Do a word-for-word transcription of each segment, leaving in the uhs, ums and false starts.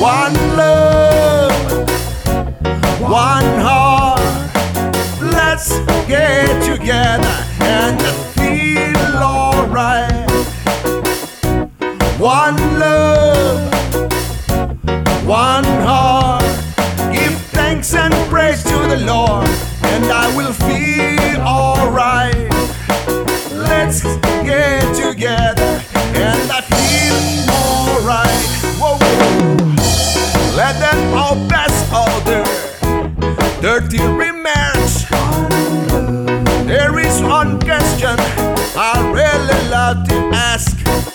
One love, one heart. Let's get together and feel alright. One love, one heart. Give thanks and praise to the Lord, and I will feel alright. Let's get together and I feel alright. Whoa, whoa. Let them all pass all their dirty remarks. There is one question I really love to ask.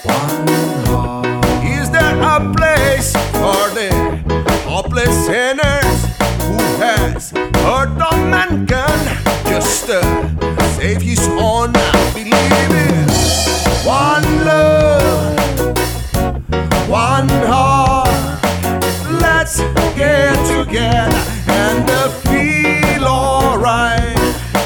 Is there a place for the hopeless sinners who has hurt a mankind just to save his own believing? One love, one heart. Let's get together and feel alright.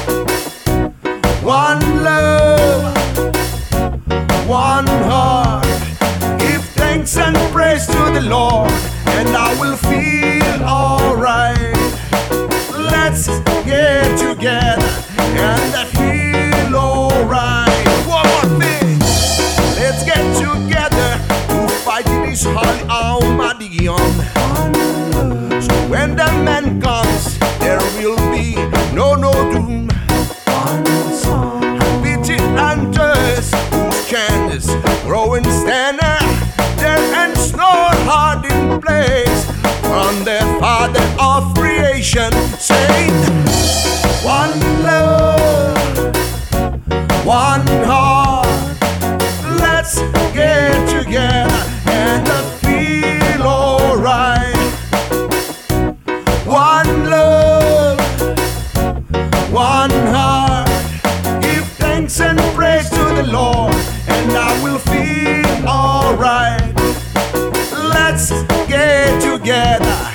One love, one heart. Give thanks and praise to the Lord, and I will feel alright. Let's get together and feel alright. One more thing. Let's get together to fight this holy Armageddon. So when the man comes, there will be no no doom. Pity and thirst, whose chances growing standard. There ends no heart in place from the Father of creation. Say, one love, one heart. Let's get together and feel alright. One love, one heart. Give thanks and praise to the Lord, and I will feel alright. Let's get together